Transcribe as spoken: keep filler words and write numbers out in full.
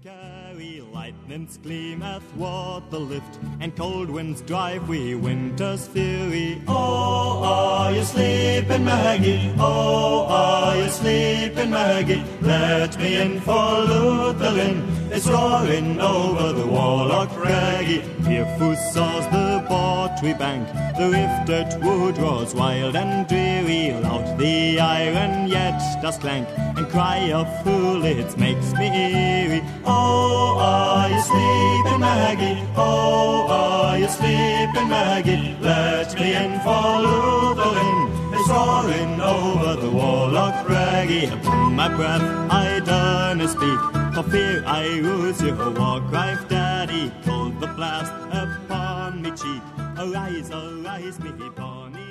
carry, lightnings gleam athwart the lift, and cold winds drive we winter's fury. Oh, are you sleeping, Maggie? Oh, are you sleeping, Maggie? Let me in for Luther Lynn. It's roaring over the Warlock Craggy. Fearful soars the Botry bank, the rift at wood roars wild and dreary. Loud the iron yet does clank, and cry of fool it makes me eerie. Oh, are you sleeping, Maggie? Oh, are you sleeping, Maggie? Let me in for Luther Lynn. It's roaring over the Warlock Craggy. Upon my breath I durna speak, for fear I lose your war-cry, Daddy. Cold the blast upon me cheek. Arise, arise, me bonny